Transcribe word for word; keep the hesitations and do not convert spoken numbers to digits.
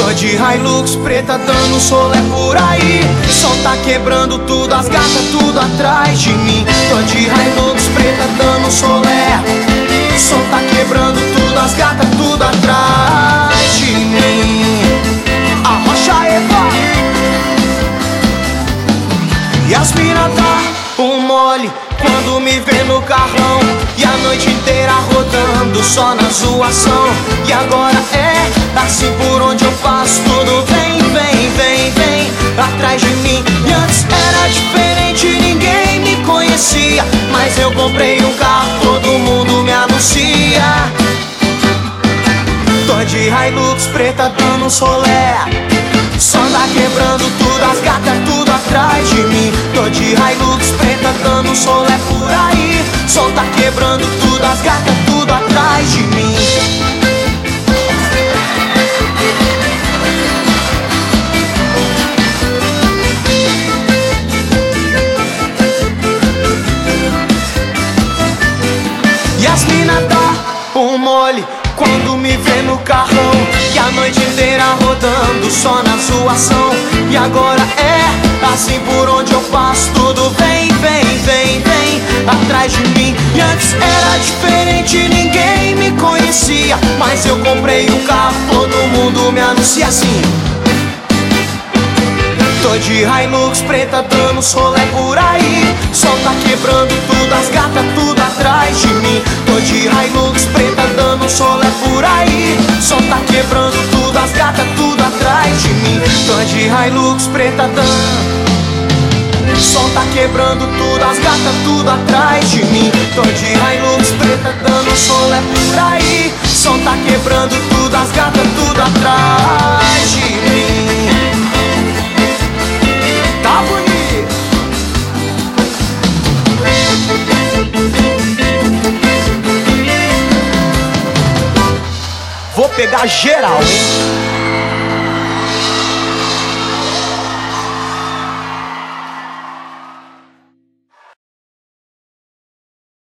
Tô de Hilux preta dando solé por aí. Som tá quebrando tudo, as gatas tudo atrás de mim. Tô de Hilux preta dando solé. Som tá quebrando tudo, as gatas tudo atrás de mim. Arrocha Eva. E as mina dá um mole quando me vê no carrão, e a noite inteira rodando só na zoação. E agora é assim por onde eu passo, tudo vem, vem, vem, vem atrás de mim. E antes era diferente, ninguém me conhecia, mas eu comprei um carro, todo mundo me anuncia. Tô de Hilux preta dando solé. Som tá quebrando tudo, as gatas tudo atrás de mim. Tô de Hilux preta dando solé por aí. Som tá quebrando tudo, as gatas tudo atrás de mim. E as mina dá um mole quando me vê no carrão, e a noite inteira rodando só na zoação. E agora é assim por onde eu passo, tudo vem, vem, vem, vem atrás de mim. E antes era diferente, ninguém me conhecia, mas eu comprei um carro, todo mundo me anuncia assim. Tô de Hilux preta dando solé por aí. Som tá quebrando tudo, as gatas tudo atrás de mim. Tô de Hilux preta dando solé por aí. Som tá quebrando tudo, as gatas tudo atrás de mim. Tô de Hilux preta dando. Som tá quebrando tudo, as gatas tudo atrás de mim. Tô de Hilux preta dando solé por aí. Som tá quebrando tudo, as gatas tudo atrás de mim. Tá bonito. Vou pegar geral, hein?